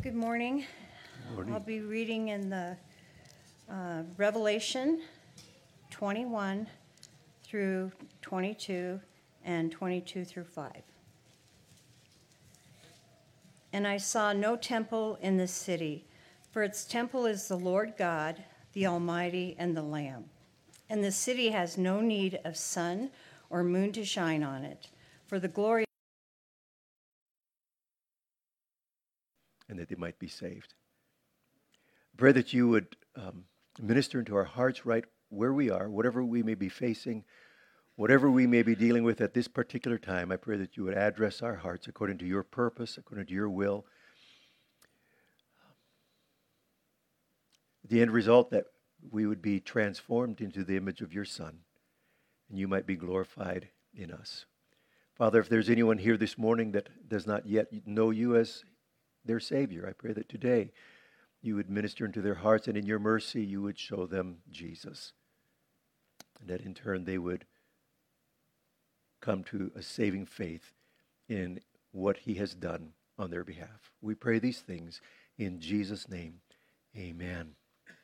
Good morning. I'll be reading in the Revelation 21 through 22 and 22 through 5. And I saw no temple in the city, for its temple is the Lord God, the Almighty, and the Lamb. And the city has no need of sun or moon to shine on it, for the glory and that they might be saved. I pray that you would minister into our hearts right where we are, whatever we may be facing, whatever we may be dealing with at this particular time. I pray that you would address our hearts according to your purpose, according to your will. The end result, that we would be transformed into the image of your Son, and you might be glorified in us. Father, if there's anyone here this morning that does not yet know you as their Savior, I pray that today you would minister into their hearts, and in your mercy you would show them Jesus, and that in turn they would come to a saving faith in what he has done on their behalf. We pray these things in Jesus' name. Amen.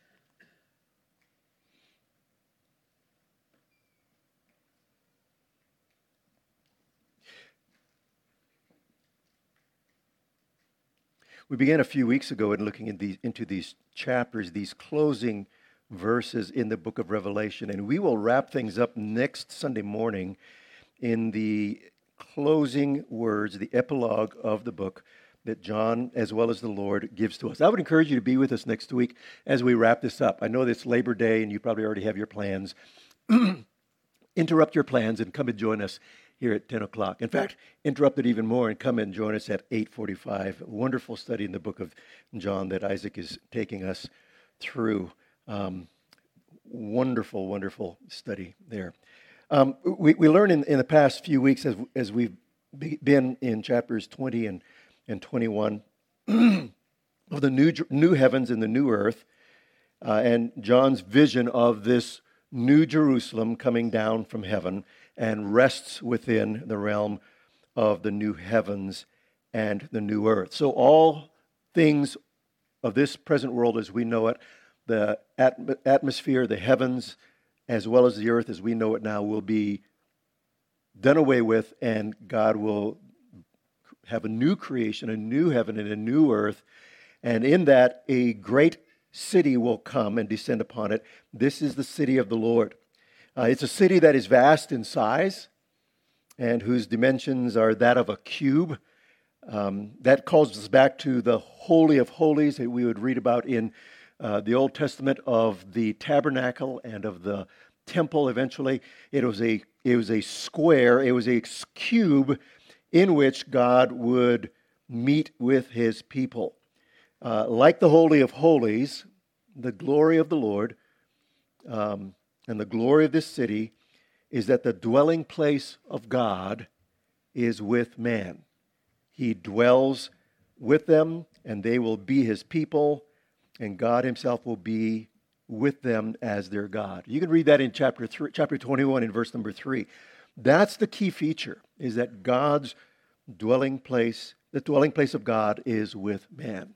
We began a few weeks ago in looking into these chapters, these closing verses in the book of Revelation, and we will wrap things up next Sunday morning in the closing words, the epilogue of the book that John, as well as the Lord, gives to us. I would encourage you to be with us next week as we wrap this up. I know it's Labor Day, and you probably already have your plans. Interrupt your plans and come and join us here at 10 o'clock. In fact, interrupt it even more and come and join us at 8:45. A wonderful study in the book of John that Isaac is taking us through. Wonderful, wonderful study there. We learned in the past few weeks as we've been in chapters 20 and 21 of the new heavens and the new earth, and John's vision of this New Jerusalem coming down from heaven and rests within the realm of the new heavens and the new earth. So all things of this present world as we know it, the atmosphere, the heavens, as well as the earth as we know it now, will be done away with, and God will have a new creation, a new heaven and a new earth, and in that a great city will come and descend upon it. This is the city of the Lord. It's a city that is vast in size and whose dimensions are that of a cube. That calls us back to the Holy of Holies that we would read about in the Old Testament, of the tabernacle and of the temple eventually. It was a square, it was a cube in which God would meet with his people. Like the Holy of Holies, the glory of the Lord and the glory of this city is that the dwelling place of God is with man. He dwells with them, and they will be his people, and God himself will be with them as their God. You can read that in chapter 21 in verse number 3. That's the key feature, is that God's dwelling place, the dwelling place of God is with man.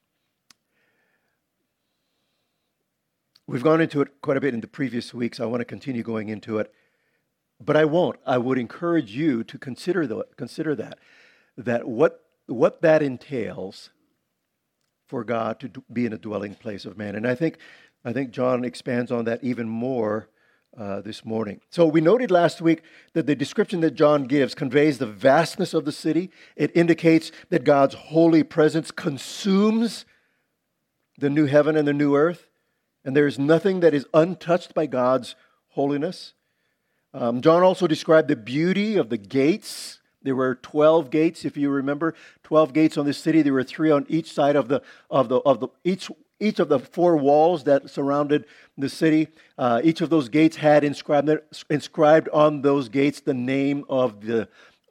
We've gone into it quite a bit in the previous weeks. I want to continue going into it, but I won't. I would encourage you to consider that what that entails for God to be in a dwelling place of man. And I think John expands on that even more this morning. So we noted last week that the description that John gives conveys the vastness of the city. It indicates that God's holy presence consumes the new heaven and the new earth, and there is nothing that is untouched by God's holiness. John also described the beauty of the gates. There were 12 gates, if you remember, 12 gates on this city. There were 3 on each side of each of the 4 walls that surrounded the city. Each of those gates had inscribed on those gates the name of the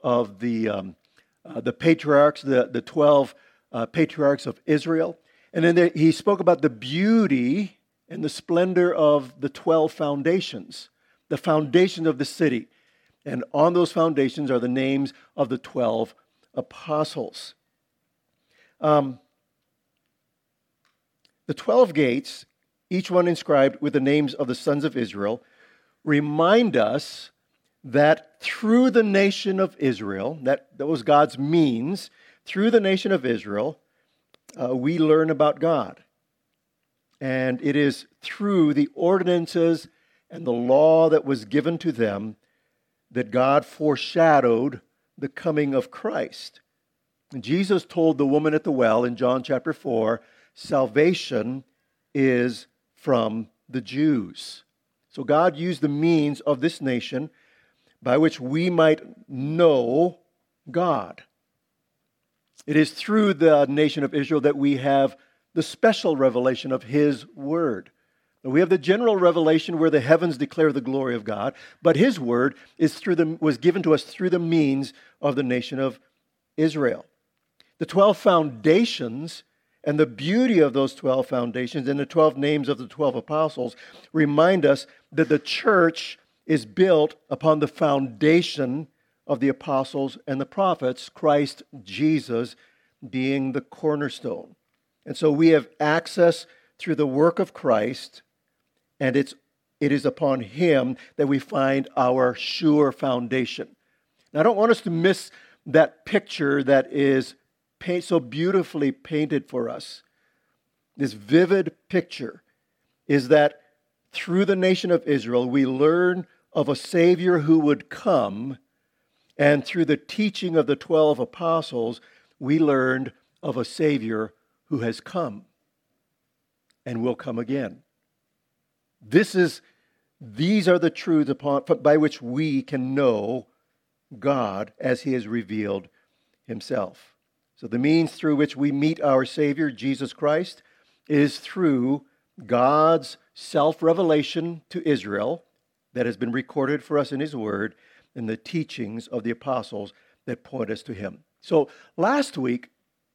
patriarchs, the 12 patriarchs of Israel. And then he spoke about the beauty and the splendor of the 12 foundations, the foundation of the city. And on those foundations are the names of the 12 apostles. The 12 gates, each one inscribed with the names of the sons of Israel, remind us that through the nation of Israel, that was God's means, through the nation of Israel, we learn about God. And it is through the ordinances and the law that was given to them that God foreshadowed the coming of Christ. And Jesus told the woman at the well in John chapter 4, salvation is from the Jews. So God used the means of this nation by which we might know God. It is through the nation of Israel that we have the special revelation of His Word. We have the general revelation where the heavens declare the glory of God, but His Word was given to us through the means of the nation of Israel. The 12 foundations and the beauty of those 12 foundations and the 12 names of the 12 apostles remind us that the church is built upon the foundation of the apostles and the prophets, Christ Jesus being the cornerstone. And so we have access through the work of Christ, and it is upon Him that we find our sure foundation. Now, I don't want us to miss that picture that is so beautifully painted for us. This vivid picture is that through the nation of Israel, we learn of a Savior who would come, and through the teaching of the 12 apostles, we learned of a Savior who has come and will come again. These are the truths by which we can know God as He has revealed Himself. So the means through which we meet our Savior, Jesus Christ, is through God's self-revelation to Israel that has been recorded for us in His Word and the teachings of the apostles that point us to Him. So last week,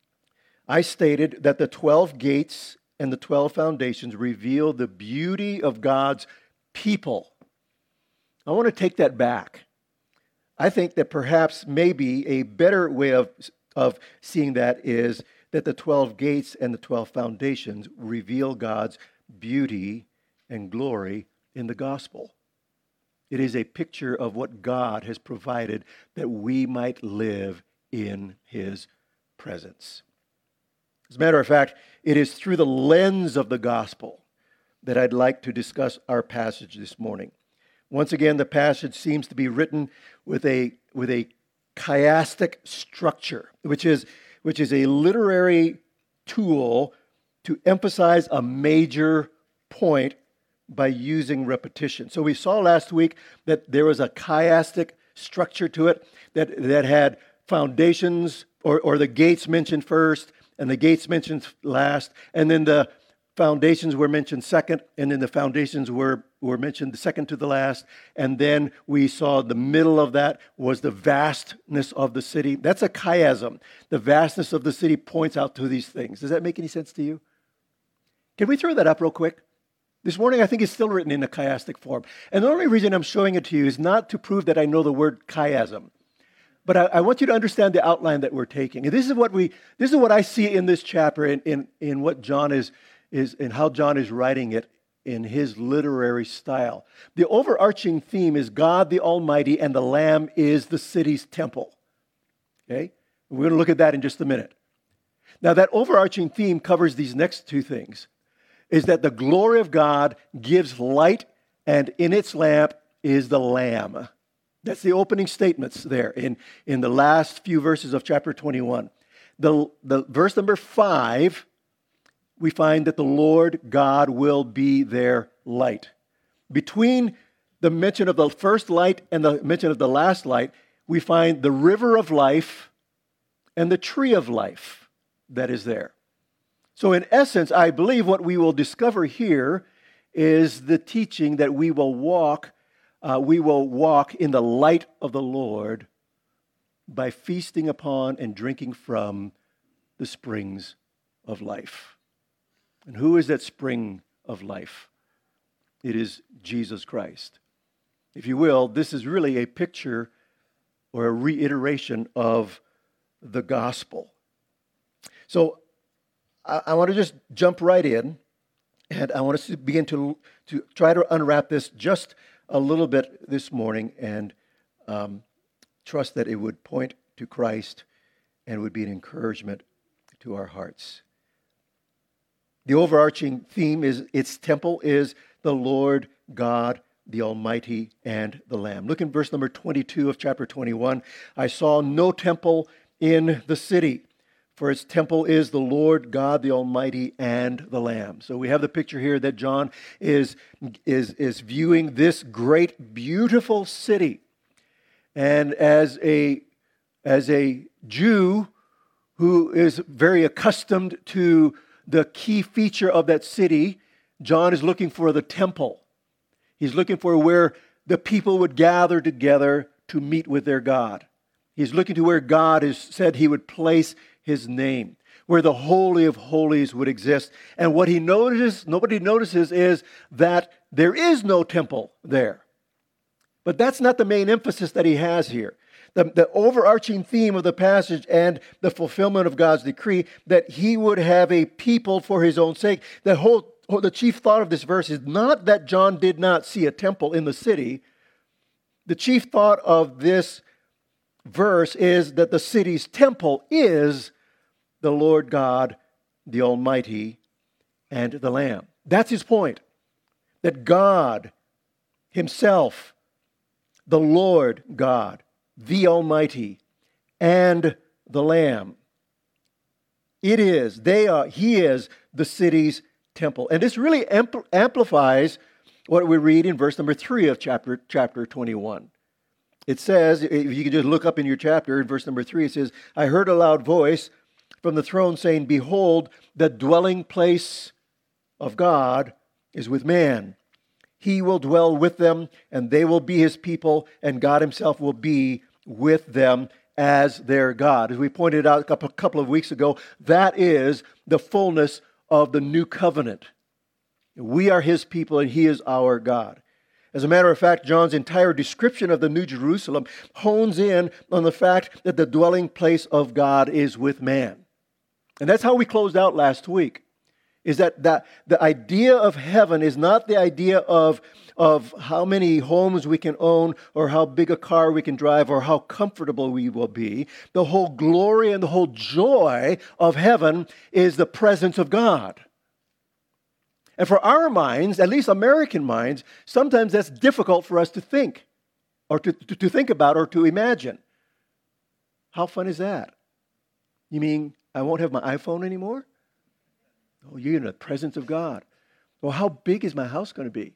I stated that the 12 gates and the 12 foundations reveal the beauty of God's people. I want to take that back. I think that perhaps maybe a better way of seeing that is that the 12 gates and the 12 foundations reveal God's beauty and glory in the gospel. It is a picture of what God has provided that we might live in His presence. As a matter of fact, it is through the lens of the gospel that I'd like to discuss our passage this morning. Once again, the passage seems to be written with a chiastic structure, which is a literary tool to emphasize a major point by using repetition. So we saw last week that there was a chiastic structure to it that had foundations or the gates mentioned first and the gates mentioned last, and then the foundations were mentioned second, and then the foundations were mentioned second to the last, and then we saw the middle of that was the vastness of the city. That's a chiasm. The vastness of the city points out to these things. Does that make any sense to you? Can we throw that up real quick? This morning, I think it's still written in a chiastic form. And the only reason I'm showing it to you is not to prove that I know the word chiasm. But I want you to understand the outline that we're taking. And this is what I see in this chapter in what John is and how John is writing it in his literary style. The overarching theme is God the Almighty, and the Lamb is the city's temple. Okay? We're going to look at that in just a minute. Now, that overarching theme covers these next two things. Is that the glory of God gives light, and in its lamp is the Lamb. That's the opening statements there in the last few verses of chapter 21. The verse number 5, we find that the Lord God will be their light. Between the mention of the first light and the mention of the last light, we find the river of life and the tree of life that is there. So in essence, I believe what we will discover here is the teaching that we will walk in the light of the Lord by feasting upon and drinking from the springs of life. And who is that spring of life? It is Jesus Christ. If you will, this is really a picture or a reiteration of the gospel. So I want to just jump right in And I want us to begin to try to unwrap this just a little bit this morning and trust that it would point to Christ and would be an encouragement to our hearts. The overarching theme is its temple is the Lord God, the Almighty, and the Lamb. Look in verse number 22 of chapter 21. I saw no temple in the city, for its temple is the Lord God, the Almighty, and the Lamb. So we have the picture here that John is viewing this great, beautiful city. And as a Jew who is very accustomed to the key feature of that city, John is looking for the temple. He's looking for where the people would gather together to meet with their God. He's looking to where God has said he would place his name, where the Holy of Holies would exist. And what nobody notices is that there is no temple there. But that's not the main emphasis that he has here. The overarching theme of the passage and the fulfillment of God's decree that he would have a people for his own sake. The chief thought of this verse is not that John did not see a temple in the city. The chief thought of this verse is that the city's temple is the Lord God, the Almighty, and the Lamb. That's his point. That God himself, the Lord God, the Almighty, and the Lamb. He is the city's temple. And this really amplifies what we read in verse number 3 of chapter 21. It says, if you can just look up in your chapter, in verse number 3, it says, I heard a loud voice from the throne saying, behold, the dwelling place of God is with man. He will dwell with them, and they will be his people, and God himself will be with them as their God. As we pointed out a couple of weeks ago, that is the fullness of the new covenant. We are his people, and he is our God. As a matter of fact, John's entire description of the New Jerusalem hones in on the fact that the dwelling place of God is with man. And that's how we closed out last week, is that the idea of heaven is not the idea of how many homes we can own or how big a car we can drive or how comfortable we will be. The whole glory and the whole joy of heaven is the presence of God. And for our minds, at least American minds, sometimes that's difficult for us to think or to think about or to imagine. How fun is that? You mean I won't have my iPhone anymore? Oh, you're in the presence of God. Well, how big is my house going to be?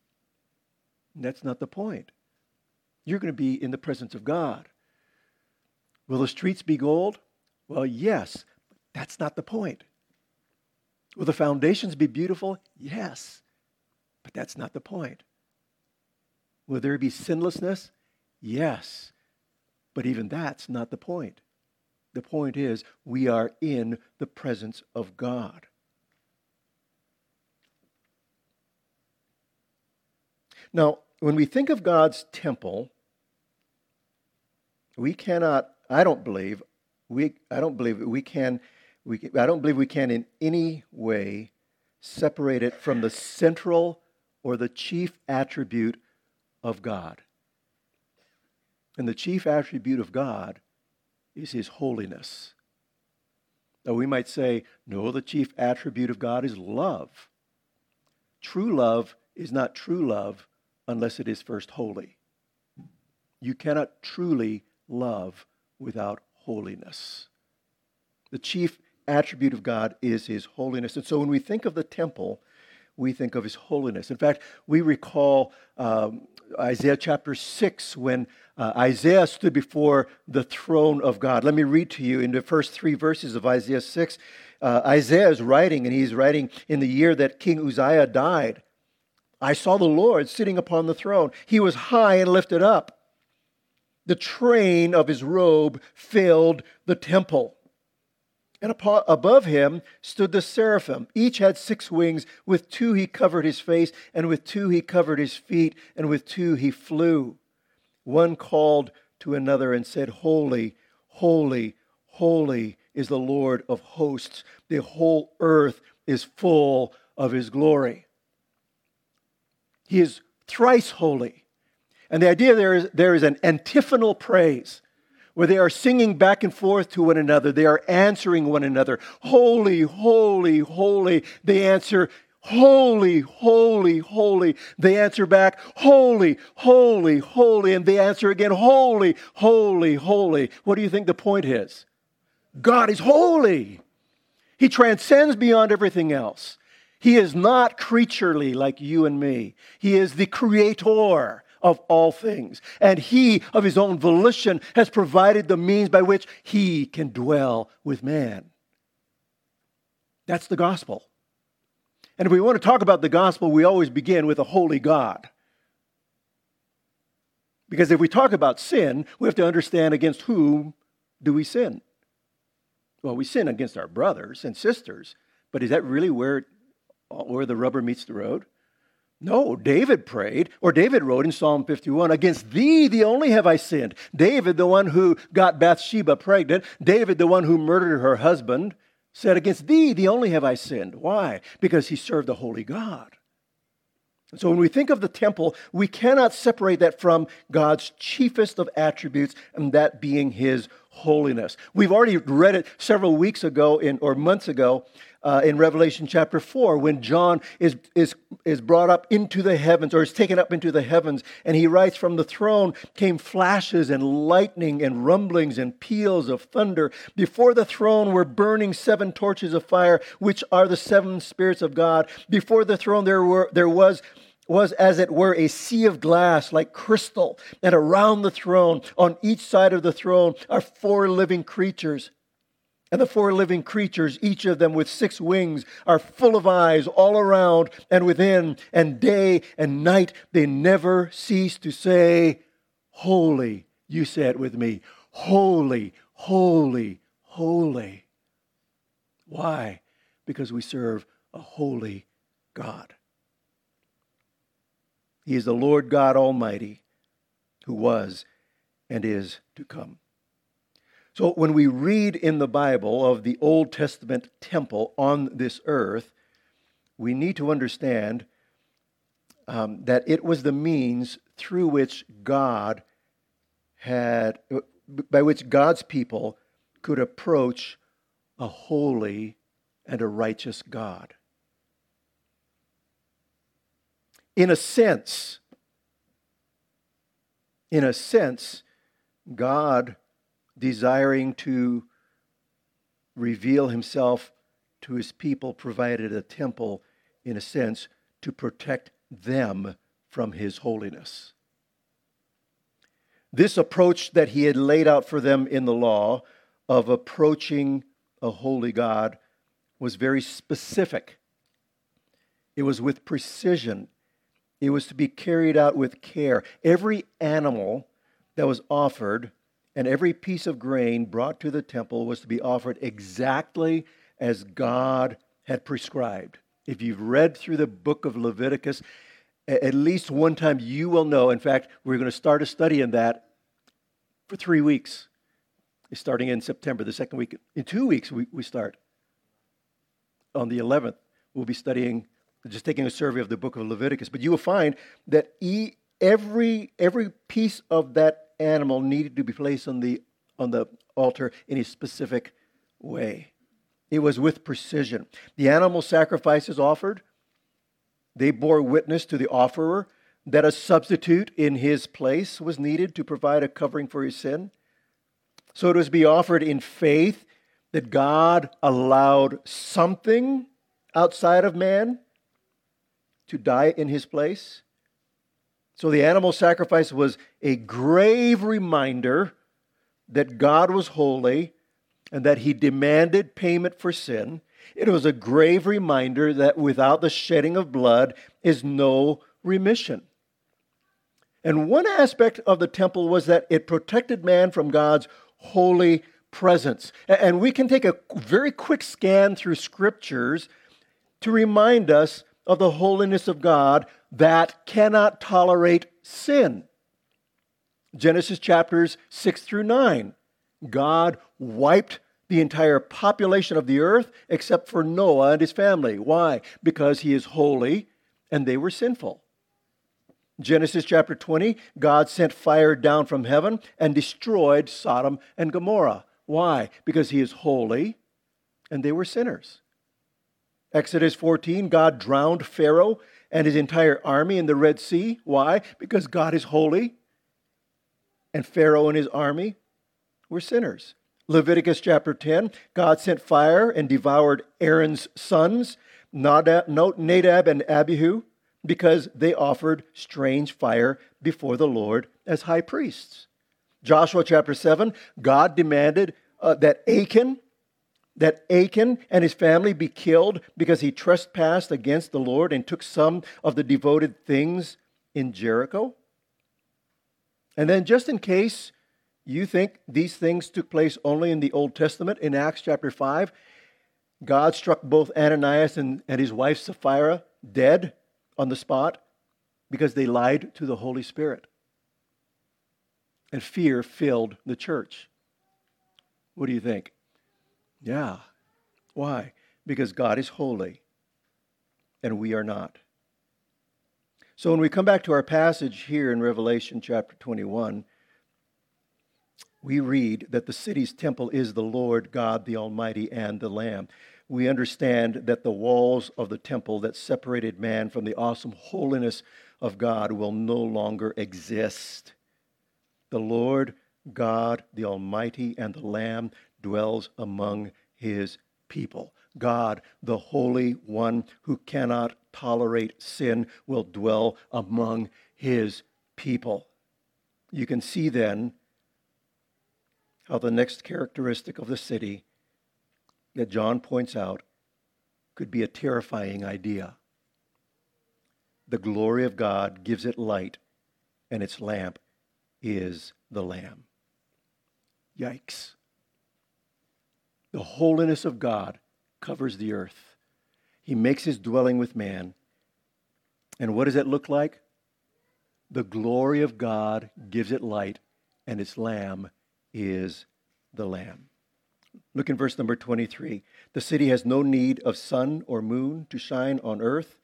That's not the point. You're going to be in the presence of God. Will the streets be gold? Well, yes. That's not the point. Will the foundations be beautiful? Yes. But that's not the point. Will there be sinlessness? Yes. But even that's not the point. The point is we are in the presence of God. Now, when we think of God's temple, we cannot, I don't believe we can in any way separate it from the central or the chief attribute of God. And the chief attribute of God is his holiness. Now we might say, no, the chief attribute of God is love. True love is not true love unless it is first holy. You cannot truly love without holiness. The chief attribute of God is his holiness. And so when we think of the temple, we think of his holiness. In fact, we recall Isaiah chapter 6 when Isaiah stood before the throne of God. Let me read to you in the first 3 verses of Isaiah 6. Isaiah is writing, and he's writing in the year that King Uzziah died. I saw the Lord sitting upon the throne. He was high and lifted up. The train of his robe filled the temple. And above him stood the seraphim. Each had 6 wings. With 2 he covered his face, and with 2 he covered his feet, and with 2 he flew. One called to another and said, Holy, holy, holy is the Lord of hosts. The whole earth is full of his glory. He is thrice holy. And the idea there is an antiphonal praise, where they are singing back and forth to one another. They are answering one another. Holy, holy, holy. They answer, holy, holy, holy. They answer back, holy, holy, holy. And they answer again, holy, holy, holy. What do you think the point is? God is holy. He transcends beyond everything else. He is not creaturely like you and me. He is the creator of all things. And he, of his own volition, has provided the means by which he can dwell with man. That's the gospel. And if we want to talk about the gospel, we always begin with a holy God. Because if we talk about sin, we have to understand against whom do we sin. Well, we sin against our brothers and sisters, but is that really where the rubber meets the road? No, David prayed, or David wrote in Psalm 51, against thee, the only have I sinned. David, the one who got Bathsheba pregnant, David, the one who murdered her husband, said, against thee, the only have I sinned. Why? Because he served a holy God. So when we think of the temple, we cannot separate that from God's chiefest of attributes, and that being his holiness. We've already read it several weeks ago or months ago in Revelation chapter 4, when John is brought up into the heavens, or is taken up into the heavens, and he writes, from the throne came flashes and lightning and rumblings and peals of thunder. Before the throne were burning 7 torches of fire, which are the 7 spirits of God. Before the throne there was as it were a sea of glass like crystal, and around the throne, on each side of the throne, are 4 living creatures. And the 4 living creatures, each of them with 6 wings, are full of eyes all around and within, and day and night they never cease to say, holy, you say it with me, holy, holy, holy. Why? Because we serve a holy God. He is the Lord God Almighty, who was and is to come. So when we read in the Bible of the Old Testament temple on this earth, we need to understand that it was the means through which by which God's people could approach a holy and a righteous God. In a sense, God, desiring to reveal himself to his people, provided a temple, in a sense, to protect them from his holiness. This approach that he had laid out for them in the law of approaching a holy God was very specific. It was with precision. It was to be carried out with care. Every animal that was offered and every piece of grain brought to the temple was to be offered exactly as God had prescribed. If you've read through the book of Leviticus, at least one time you will know. In fact, we're going to start a study in that for 3 weeks. It's starting in September, the second week. In 2 weeks, we start. On the 11th, we'll be studying, just taking a survey of the book of Leviticus. But you will find that every piece of that animal needed to be placed on the altar in a specific way. It was with precision. The animal sacrifices offered, they bore witness to the offerer that a substitute in his place was needed to provide a covering for his sin. So it was to be offered in faith that God allowed something outside of man to die in his place. So the animal sacrifice was a grave reminder that God was holy and that he demanded payment for sin. It was a grave reminder that without the shedding of blood is no remission. And one aspect of the temple was that it protected man from God's holy presence. And we can take a very quick scan through scriptures to remind us of the holiness of God that cannot tolerate sin. Genesis chapters 6 through 9. God wiped the entire population of the earth except for Noah and his family. Why? Because he is holy and they were sinful. Genesis chapter 20, God sent fire down from heaven and destroyed Sodom and Gomorrah. Why? Because he is holy and they were sinners. Exodus 14, God drowned Pharaoh and his entire army in the Red Sea. Why? Because God is holy and Pharaoh and his army were sinners. Leviticus chapter 10, God sent fire and devoured Aaron's sons, Nadab and Abihu, because they offered strange fire before the Lord as high priests. Joshua chapter 7, God demanded that Achan and his family be killed because he trespassed against the Lord and took some of the devoted things in Jericho. And then just in case you think these things took place only in the Old Testament, in Acts chapter 5, God struck both Ananias and his wife Sapphira dead on the spot because they lied to the Holy Spirit. And fear filled the church. What do you think? Yeah. Why? Because God is holy and we are not. So when we come back to our passage here in Revelation chapter 21, we read that the city's temple is the Lord God, the Almighty, and the Lamb. We understand that the walls of the temple that separated man from the awesome holiness of God will no longer exist. The Lord God, the Almighty, and the Lamb dwells among his people. God, the Holy One who cannot tolerate sin, will dwell among his people. You can see then how the next characteristic of the city that John points out could be a terrifying idea. The glory of God gives it light, and its lamp is the Lamb. Yikes. The holiness of God covers the earth. He makes his dwelling with man. And what does it look like? The glory of God gives it light, and its lamb is the Lamb. Look in verse number 23. The city has no need of sun or moon to shine on earth.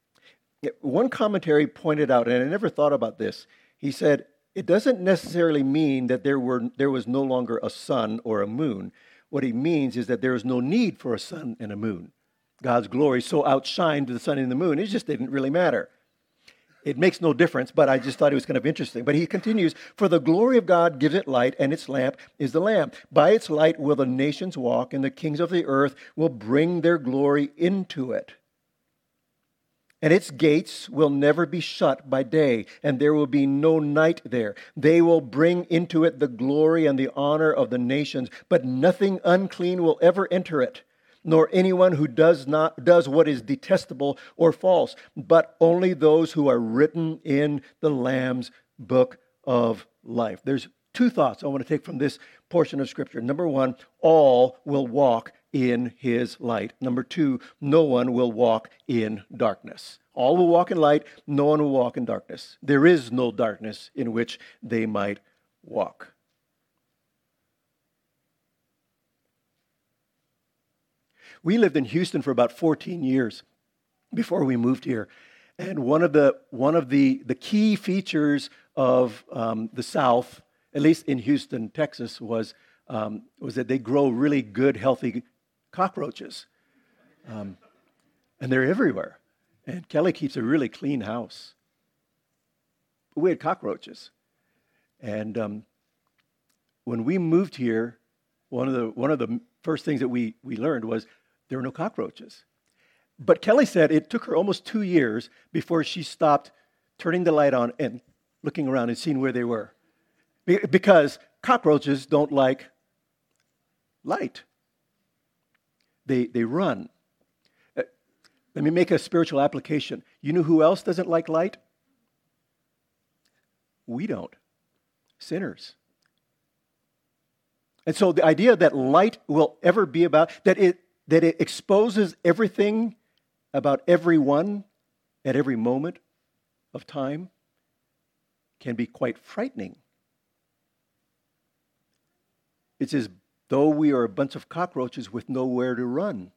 One commentary pointed out, and I never thought about this, he said, it doesn't necessarily mean that there was no longer a sun or a moon. What he means is that there is no need for a sun and a moon. God's glory so outshined the sun and the moon, it just didn't really matter. It makes no difference, but I just thought it was kind of interesting. But he continues, for the glory of God gives it light, and its lamp is the Lamb. By its light will the nations walk, and the kings of the earth will bring their glory into it. And its gates will never be shut by day, and there will be no night there. They will bring into it the glory and the honor of the nations, but nothing unclean will ever enter it, nor anyone who does what is detestable or false, but only those who are written in the Lamb's book of life. There's two thoughts I want to take from this portion of Scripture. Number one, all will walk in his light. Number two, no one will walk in darkness. All will walk in light, no one will walk in darkness. There is no darkness in which they might walk. We lived in Houston for about 14 years before we moved here. And one of the key features of the South, at least in Houston, Texas, was that they grow really good, healthy cockroaches. And they're everywhere. And Kelly keeps a really clean house. But we had cockroaches. And when we moved here, one of the first things that we learned was there were no cockroaches. But Kelly said it took her almost 2 years before she stopped turning the light on and looking around and seeing where they were. Because cockroaches don't like light. They run. Let me make a spiritual application. You know who else doesn't like light? We don't. Sinners. And so the idea that light will ever be about, that it exposes everything about everyone at every moment of time, can be quite frightening. It's as though we are a bunch of cockroaches with nowhere to run.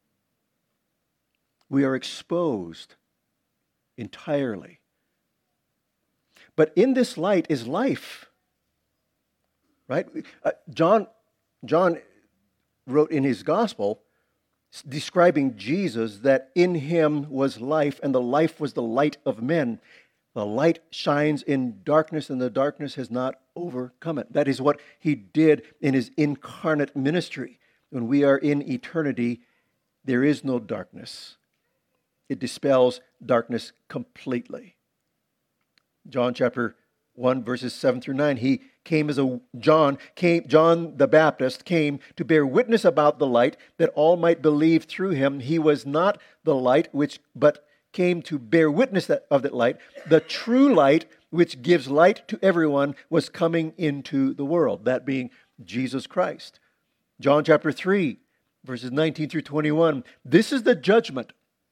We are exposed entirely. But in this light is life. Right? John wrote in his gospel, describing Jesus, that in him was life, and the life was the light of men. The light shines in darkness, and the darkness has not overcome it. That is what he did in his incarnate ministry. When we are in eternity, there is no darkness. It dispels darkness completely. John chapter 1, verses 7 through 9, he came as John the Baptist came to bear witness about the light, that all might believe through him. He was not the light, but came to bear witness of that light. The true light, which gives light to everyone, was coming into the world, that being Jesus Christ. John chapter 3, verses 19 through 21, this is the judgment.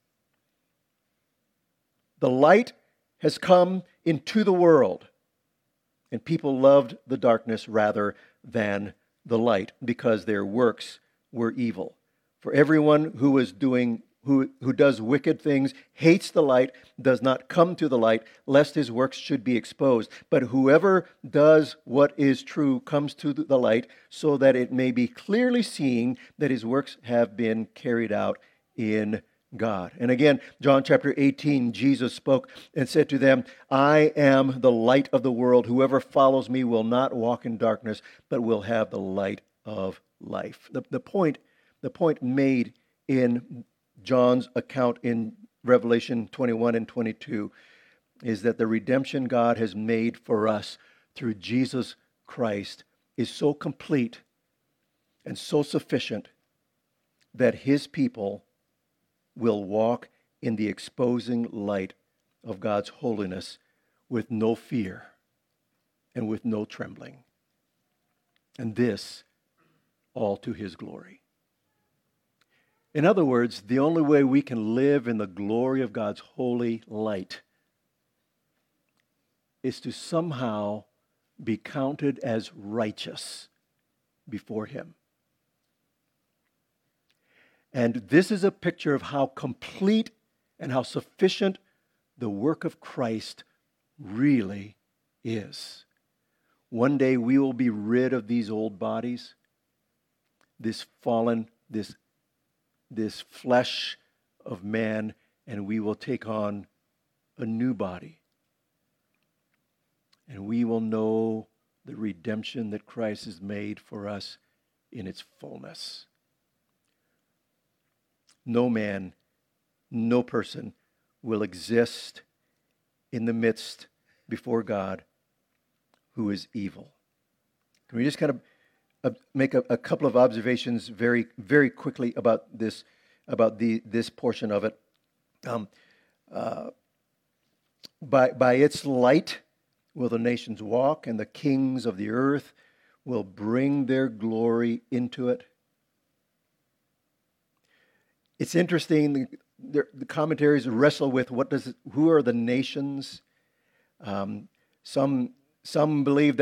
The light has come into the world, and people loved the darkness rather than the light, because their works were evil. For everyone who does wicked things hates the light, does not come to the light, lest his works should be exposed. But whoever does what is true comes to the light, so that it may be clearly seen that his works have been carried out in God. And again, John chapter 18, Jesus spoke and said to them, I am the light of the world. Whoever follows me will not walk in darkness, but will have the light of life. The point made in John's account in Revelation 21 and 22 is that the redemption God has made for us through Jesus Christ is so complete and so sufficient that his people will walk in the exposing light of God's holiness with no fear and with no trembling. And this all to his glory. In other words, the only way we can live in the glory of God's holy light is to somehow be counted as righteous before him. And this is a picture of how complete and how sufficient the work of Christ really is. One day we will be rid of these old bodies, this fallen, this flesh of man, and we will take on a new body. And we will know the redemption that Christ has made for us in its fullness. No man, no person will exist in the midst before God who is evil. Can we just kind of make a couple of observations very, very quickly about this portion of it? By its light will the nations walk, and the kings of the earth will bring their glory into it. It's interesting, the commentaries wrestle with who are the nations. Some believe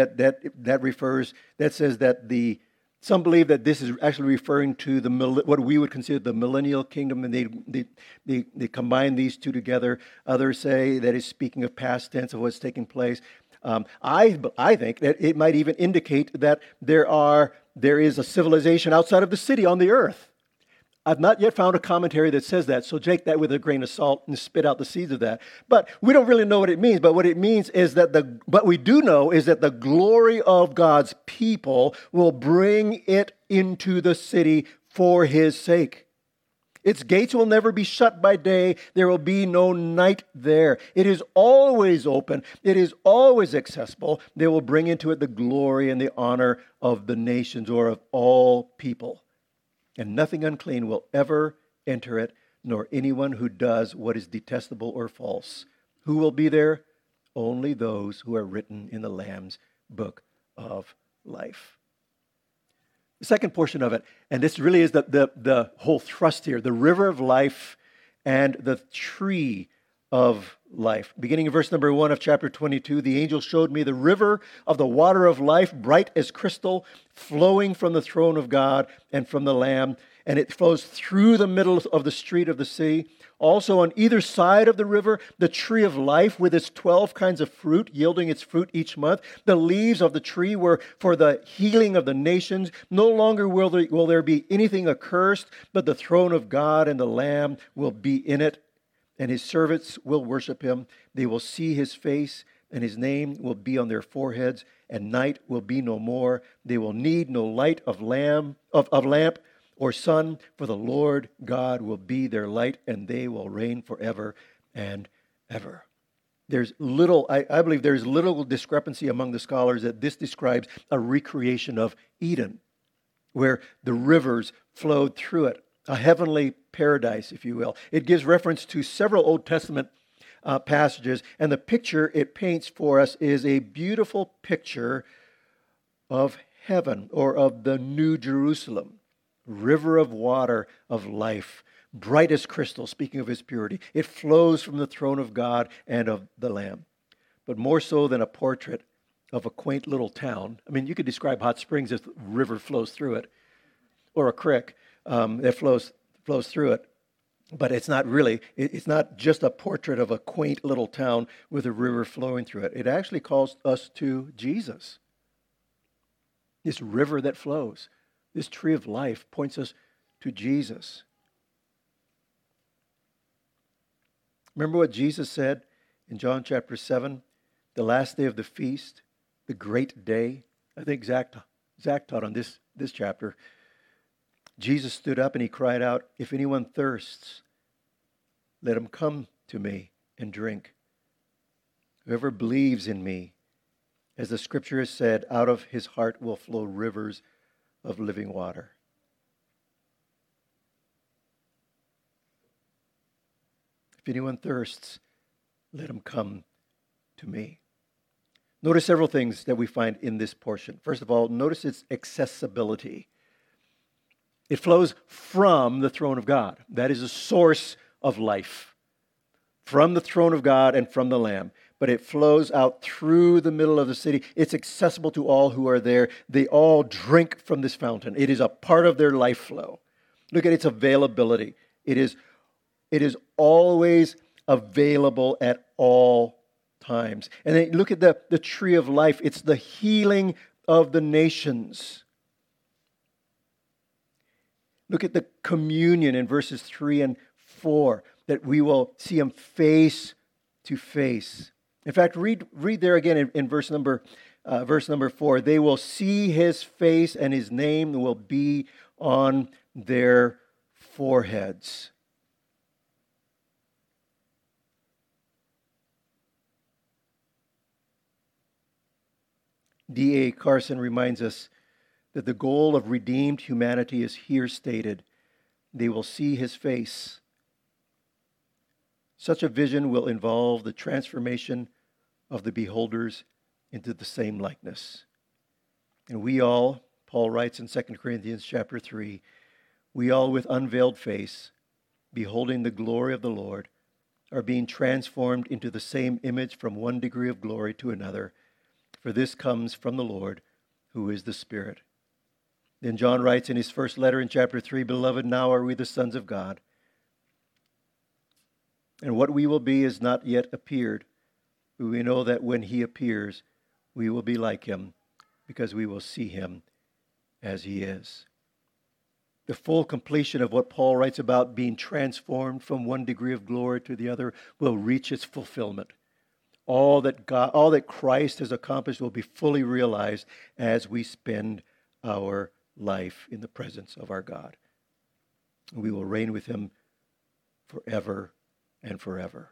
some believe that this is actually referring to what we would consider the millennial kingdom, and they combine these two together. Others say that it's speaking of past tense of what's taking place. I think that it might even indicate that there is a civilization outside of the city on the earth. I've not yet found a commentary that says that, so take that with a grain of salt and spit out the seeds of that. But we don't really know what it means. But what it means is what we do know is that the glory of God's people will bring it into the city for his sake. Its gates will never be shut by day. There will be no night there. It is always open. It is always accessible. They will bring into it the glory and the honor of the nations, or of all people. And nothing unclean will ever enter it, nor anyone who does what is detestable or false. Who will be there? Only those who are written in the Lamb's book of life. The second portion of it, and this really is the whole thrust here, the river of life and the tree of life. Beginning in verse number 1 of chapter 22, the angel showed me the river of the water of life, bright as crystal, flowing from the throne of God and from the Lamb, and it flows through the middle of the street of the sea. Also on either side of the river, the tree of life with its 12 kinds of fruit, yielding its fruit each month. The leaves of the tree were for the healing of the nations. No longer will there be anything accursed, but the throne of God and the Lamb will be in it, and his servants will worship him. They will see his face, and his name will be on their foreheads, and night will be no more. They will need no light of lamp or sun, for the Lord God will be their light, and they will reign forever and ever. There's little, I believe there's little discrepancy among the scholars that this describes a recreation of Eden, where the rivers flowed through it, a heavenly paradise, if you will. It gives reference to several Old Testament passages, and the picture it paints for us is a beautiful picture of heaven, or of the New Jerusalem. River of water of life, bright as crystal, speaking of his purity. It flows from the throne of God and of the Lamb. But more so than a portrait of a quaint little town. I mean, you could describe Hot Springs if the river flows through it, or a creek that flows through it. But it's not really, it's not just a portrait of a quaint little town with a river flowing through it. It actually calls us to Jesus. This river that flows. This tree of life points us to Jesus. Remember what Jesus said in John chapter 7, the last day of the feast, the great day? I think Zach taught on this chapter. Jesus stood up and he cried out, "If anyone thirsts, let him come to me and drink. Whoever believes in me, as the scripture has said, out of his heart will flow rivers of living water." If anyone thirsts, let him come to me. Notice several things that we find in this portion. First of all, notice its accessibility. It flows from the throne of God. That is a source of life. From the throne of God and from the Lamb. But it flows out through the middle of the city. It's accessible to all who are there. They all drink from this fountain. It is a part of their life flow. Look at its availability. It is always available at all times. And then look at the tree of life. It's the healing of the nations. Look at the communion in verses 3 and 4, that we will see him face to face. In fact, read there again in verse number 4. They will see his face, and his name will be on their foreheads. D.A. Carson reminds us that the goal of redeemed humanity is here stated. They will see his face. Such a vision will involve the transformation of the beholders into the same likeness. And we all, Paul writes in 2 Corinthians chapter 3, we all with unveiled face, beholding the glory of the Lord, are being transformed into the same image from one degree of glory to another. For this comes from the Lord, who is the Spirit. Then John writes in his first letter in chapter 3, Beloved, now are we the sons of God. And what we will be is not yet appeared. But we know that when he appears, we will be like him, because we will see him as he is. The full completion of what Paul writes about being transformed from one degree of glory to the other will reach its fulfillment. All that Christ has accomplished will be fully realized as we spend our life in the presence of our God. We will reign with him forever and forever.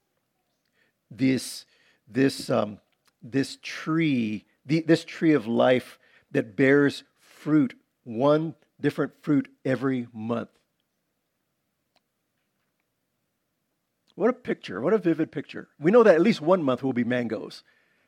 This tree of life that bears fruit, one different fruit every month. What a picture, what a vivid picture. We know that at least one month will be mangoes.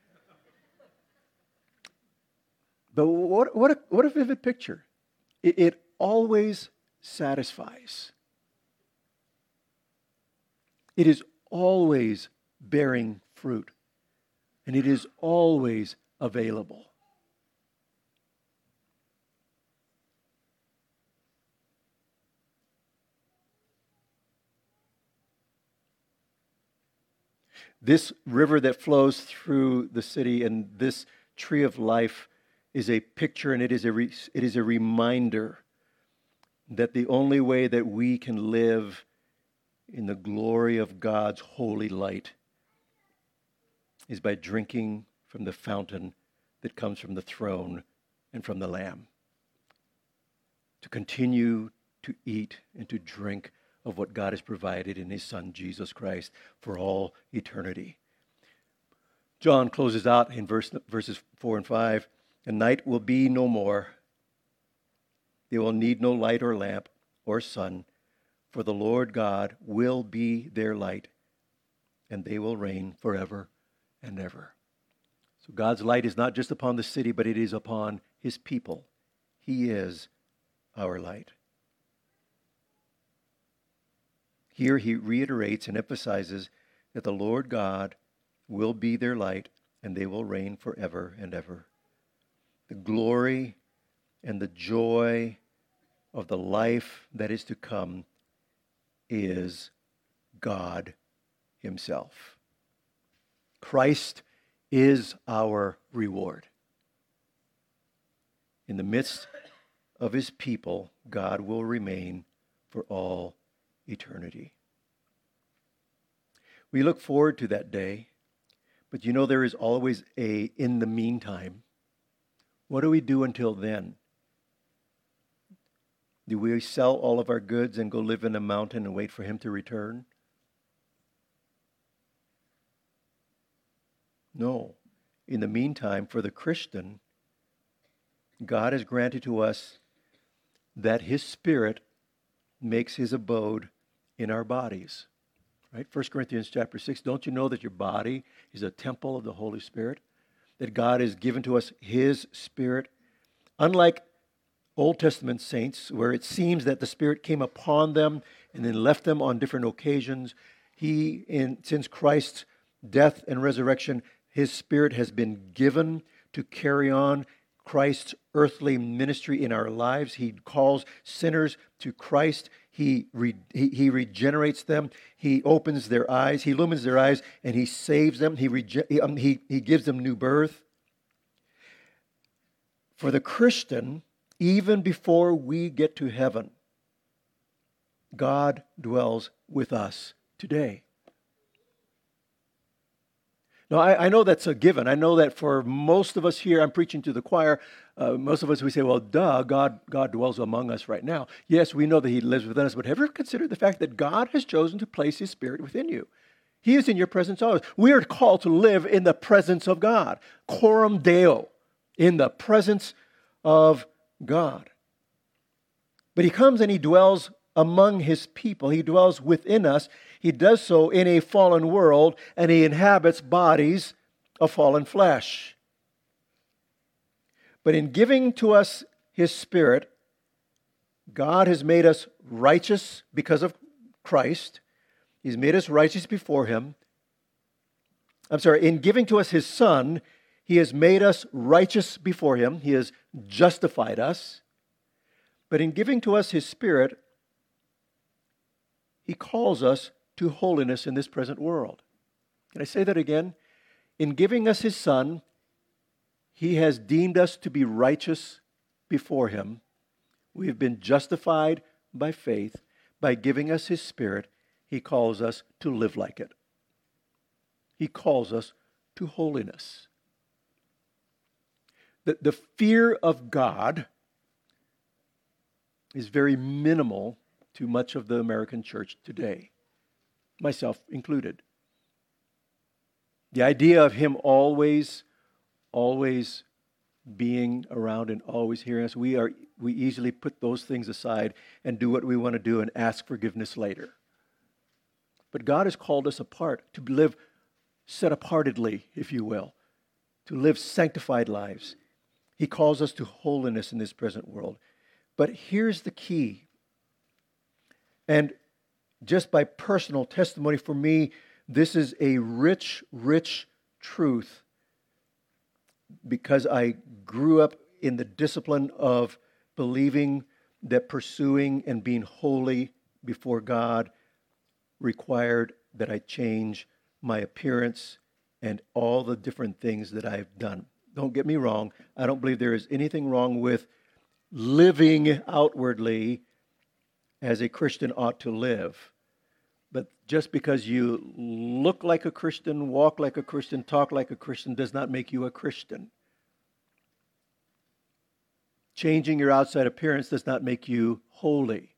But what a vivid picture. It always satisfies. It is always bearing fruit, and it is always available. This river that flows through the city and this tree of life is a picture, and it is a reminder that the only way that we can live in the glory of God's holy light is by drinking from the fountain that comes from the throne and from the Lamb. To continue to eat and to drink of what God has provided in His Son, Jesus Christ, for all eternity. John closes out in verses 4 and 5, "And night will be no more. They will need no light or lamp or sun, for the Lord God will be their light, and they will reign forever and ever." So God's light is not just upon the city, but it is upon His people. He is our light. Here he reiterates and emphasizes that the Lord God will be their light, and they will reign forever and ever. The glory and the joy of the life that is to come is God Himself. Christ is our reward. In the midst of His people, God will remain for all eternity. We look forward to that day, but you know there is always a in the meantime. What do we do until then? Do we sell all of our goods and go live in a mountain and wait for Him to return? No. In the meantime, for the Christian, God has granted to us that His Spirit makes His abode in our bodies. Right? 1 Corinthians chapter 6, don't you know that your body is a temple of the Holy Spirit? That God has given to us His Spirit? Unlike Old Testament saints, where it seems that the Spirit came upon them and then left them on different occasions, since Christ's death and resurrection, His Spirit has been given to carry on Christ's earthly ministry in our lives. He calls sinners to Christ. He regenerates them. He opens their eyes. He illumines their eyes, and He saves them. He gives them new birth. For the Christian, even before we get to heaven, God dwells with us today. Now, I know that's a given. I know that for most of us here, I'm preaching to the choir, most of us, we say, well, duh, God dwells among us right now. Yes, we know that He lives within us, but have you ever considered the fact that God has chosen to place His Spirit within you? He is in your presence always. We are called to live in the presence of God. Coram Deo, in the presence of God. But He comes and He dwells among His people. He dwells within us. He does so in a fallen world, and He inhabits bodies of fallen flesh. But in giving to us His Spirit, God has made us righteous because of Christ. He's made us righteous before Him. In giving to us His Son, He has made us righteous before Him. He has justified us. But in giving to us His Spirit, He calls us to holiness in this present world. Can I say that again? In giving us His Son, He has deemed us to be righteous before Him. We have been justified by faith. By giving us His Spirit, He calls us to live like it. He calls us to holiness. The fear of God is very minimal to much of the American church today, myself included. The idea of Him always being around and always hearing us, we easily put those things aside and do what we want to do and ask forgiveness later. But God has called us apart, to live set apartedly, if you will, to live sanctified lives. He calls us to holiness in this present world. But here's the key. And just by personal testimony for me, This is a rich, rich truth because I grew up in the discipline of believing that pursuing and being holy before God required that I change my appearance and all the different things that I've done. Don't get me wrong. I don't believe there is anything wrong with living outwardly as a Christian ought to live. But just because you look like a Christian, walk like a Christian, talk like a Christian does not make you a Christian. Changing your outside appearance does not make you holy.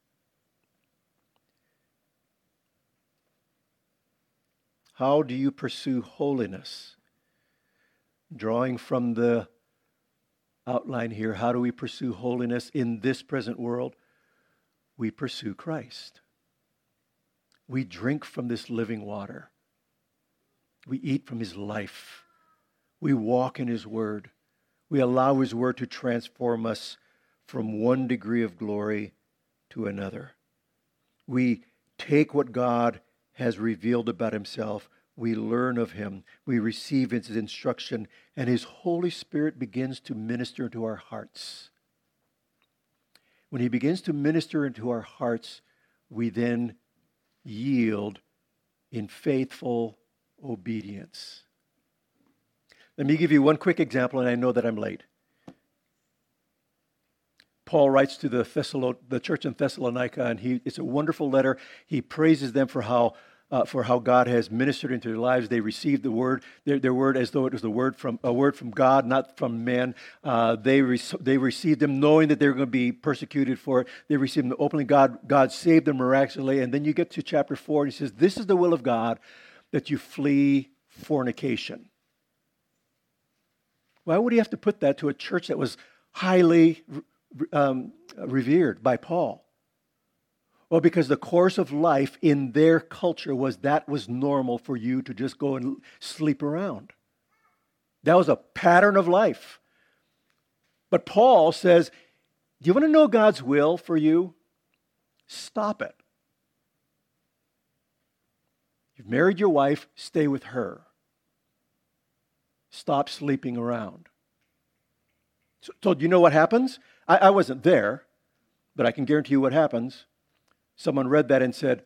How do you pursue holiness? Drawing from the outline here, how do we pursue holiness in this present world? We pursue Christ. We drink from this living water. We eat from His life. We walk in His Word. We allow His Word to transform us from one degree of glory to another. We take what God has revealed about Himself. We learn of Him. We receive His instruction, and His Holy Spirit begins to minister into our hearts. When He begins to minister into our hearts, we then yield in faithful obedience. Let me give you one quick example, and I know that I'm late. Paul writes to the church in Thessalonica, and it's a wonderful letter. He praises them for how God has ministered into their lives. They received the word, their word, as though it was a word from God, not from men. They received them knowing that they were going to be persecuted for it. They received them openly. God saved them miraculously. And then you get to chapter 4, and he says, "This is the will of God, that you flee fornication." Why would he have to put that to a church that was highly revered by Paul? Well, because the course of life in their culture was normal for you to just go and sleep around. That was a pattern of life. But Paul says, do you want to know God's will for you? Stop it. You've married your wife, stay with her. Stop sleeping around. So do you know what happens? I wasn't there, but I can guarantee you what happens. Someone read that and said,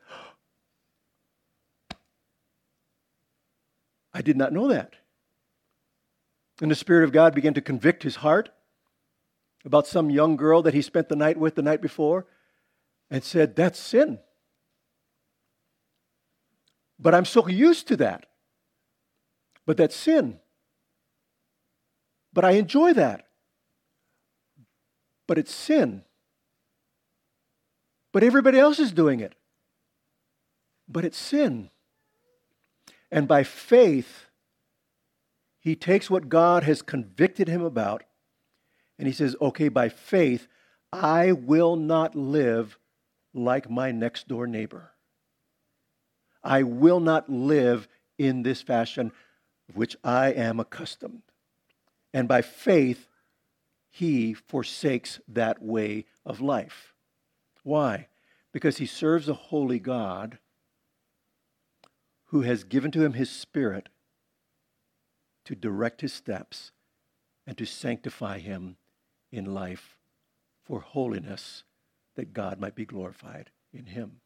I did not know that. And the Spirit of God began to convict his heart about some young girl that he spent the night with the night before and said, that's sin. But I'm so used to that. But that's sin. But I enjoy that. But it's sin. But everybody else is doing it. But it's sin. And by faith, he takes what God has convicted him about, and he says, okay, by faith, I will not live like my next door neighbor. I will not live in this fashion which I am accustomed. And by faith, he forsakes that way of life. Why? Because he serves a holy God who has given to him his Spirit to direct his steps and to sanctify him in life for holiness, that God might be glorified in him.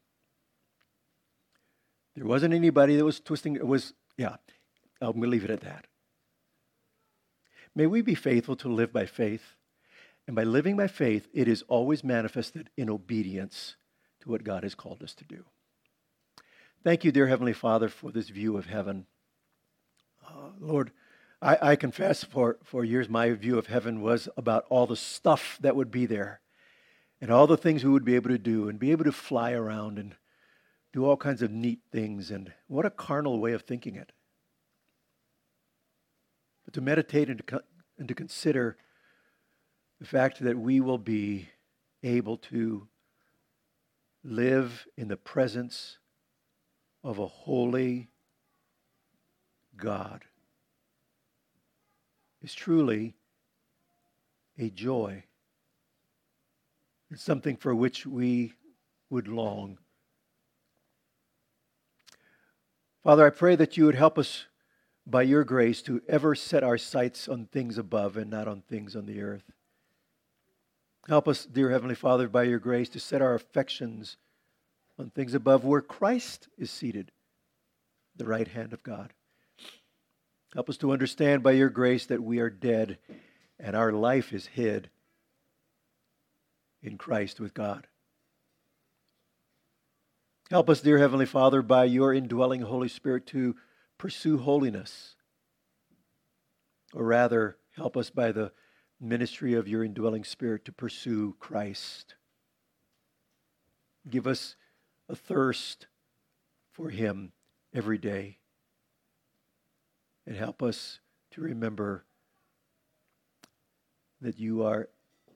There wasn't anybody that was twisting. I'm going to leave it at that. May we be faithful to live by faith. And by living by faith, it is always manifested in obedience to what God has called us to do. Thank you, dear Heavenly Father, for this view of heaven. Lord, I confess for years my view of heaven was about all the stuff that would be there and all the things we would be able to do and be able to fly around and do all kinds of neat things. And what a carnal way of thinking it. But to meditate and to consider the fact that we will be able to live in the presence of a holy God is truly a joy. It's something for which we would long. Father, I pray that you would help us by your grace to ever set our sights on things above and not on things on the earth. Help us, dear Heavenly Father, by your grace to set our affections on things above where Christ is seated, the right hand of God. Help us to understand by your grace that we are dead and our life is hid in Christ with God. Help us, dear Heavenly Father, by your indwelling Holy Spirit to pursue holiness. Or rather, help us by the ministry of your indwelling Spirit to pursue Christ. Give us a thirst for him every day. And help us to remember that you are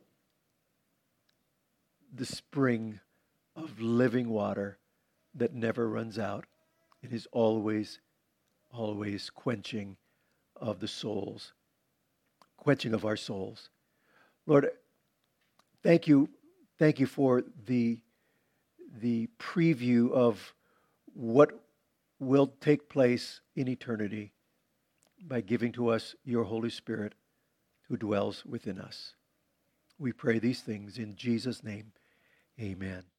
the spring of living water that never runs out. It is always, always quenching of the souls, quenching of our souls. Lord, thank you for the preview of what will take place in eternity by giving to us your Holy Spirit who dwells within us. We pray these things in Jesus' name. Amen.